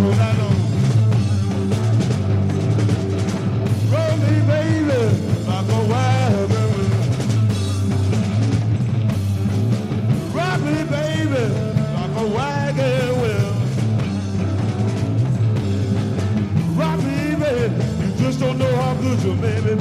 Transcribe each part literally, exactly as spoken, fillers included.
night long. Roll me, baby, like a wagon wheel. Rock me, baby, like a wagon wheel. Rock me, baby, you just don't know how good you made me.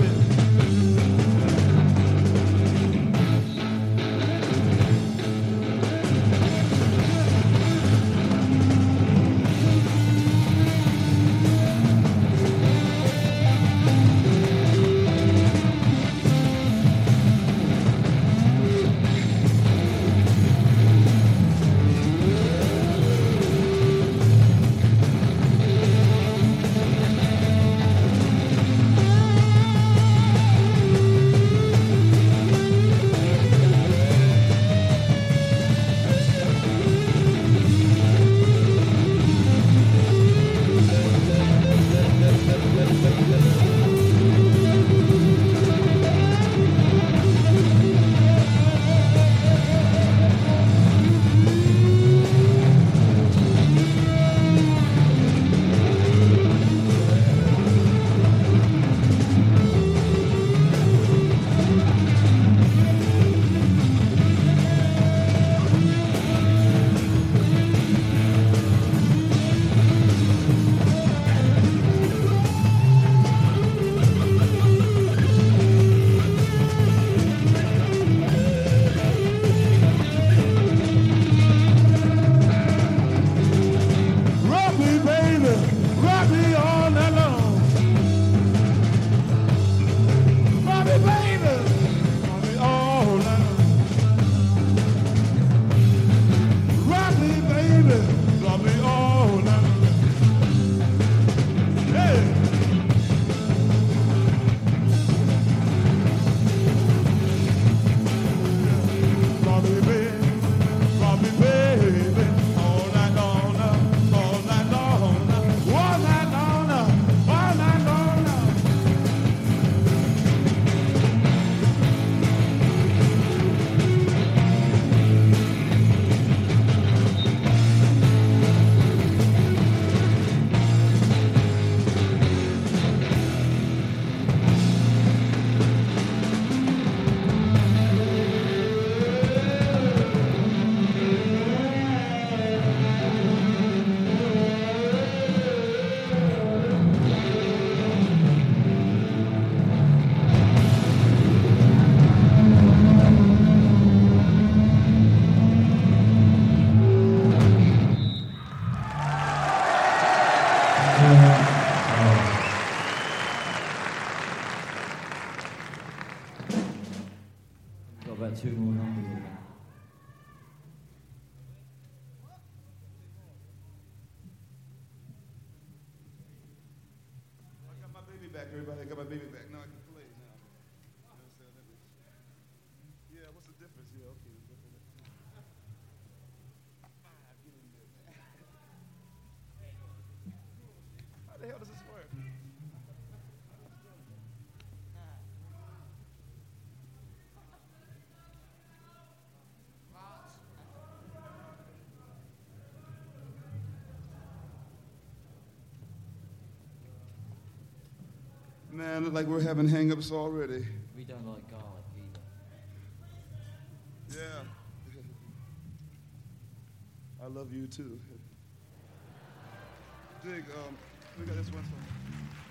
Two more numbers. I got my baby back, everybody. I got my baby back. Now I can play now. You understand that? Yeah, what's the difference? Yeah, okay. Ah, get in there, man. How the hell does this work? Man, look like we're having hang-ups already. We don't like garlic either. Yeah. I love you too. Dig, um, we got this one song.